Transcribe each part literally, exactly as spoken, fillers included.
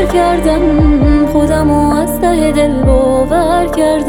باور کردم، خودمو از ته دل باور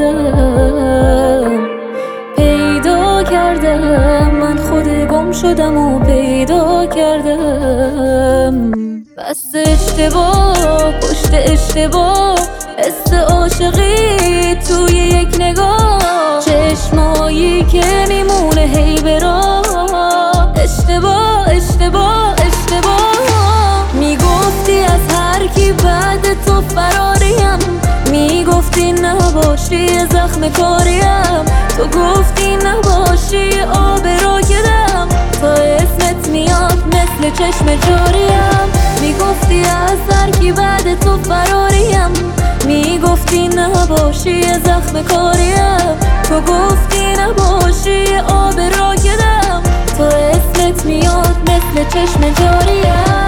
کردم، پیدا کردم من خود گم شدم و پیدا کردم. بس اشتباه پشت اشتباه، حس عاشقی توی یک نگاه، چشمایی که میمونه هی براه. اشتباه اشتباه اشتباه، میگفتی از هر کی بعد تو فراریم، میگفتی نباشی زخم کاریم، تو گفتی نباشی آب راکدم، تا اسمت میاد مثل چشم جاریم. میگفتی از هر کی بعد تو فراریم، میگفتی نباشی زخم کاریم، تو گفتی نباشی آب راکدم، تا اسمت میاد مثل چشم جاریم.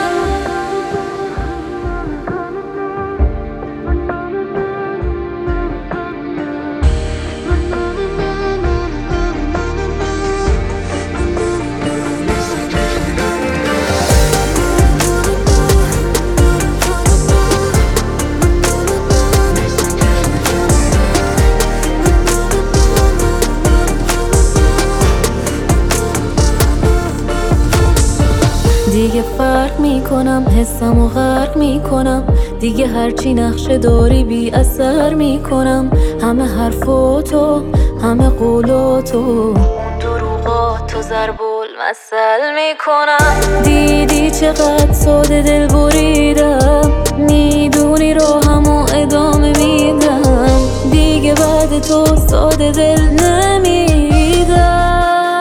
دیگه فرق میکنم، حسمو غرق میکنم، دیگه هرچی نقشه داری بی اثر میکنم. همه حرفاتو همه قولاتو دروغاتو ضرب المثل میکنم. دیدی چقدر ساده دل بریدم، میدونی راهمو ادامه میدم، دیگه بعد تو ساده دل نمیدم.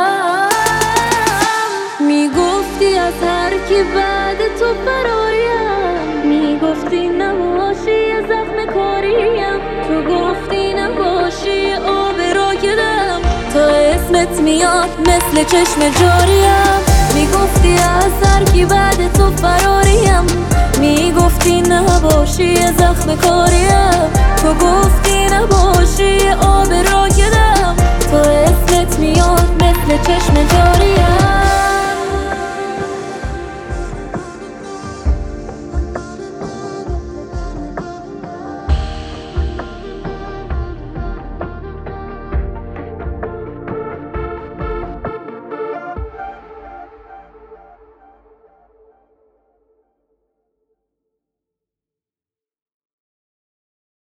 میگفتی از هر کی بعد تو فراریم، میگفتی نباشی زخم کاریم، تو گفتی نباشی آب راکدم، تا اسمت میاد مثل چشم جاریم. میگفتی از هر کی بعد تو فراریم، میگفتی نباشی زخم کاریم، تو گفتی نباشی آب راکدم، تا اسمت میاد مثل چشم جاریم.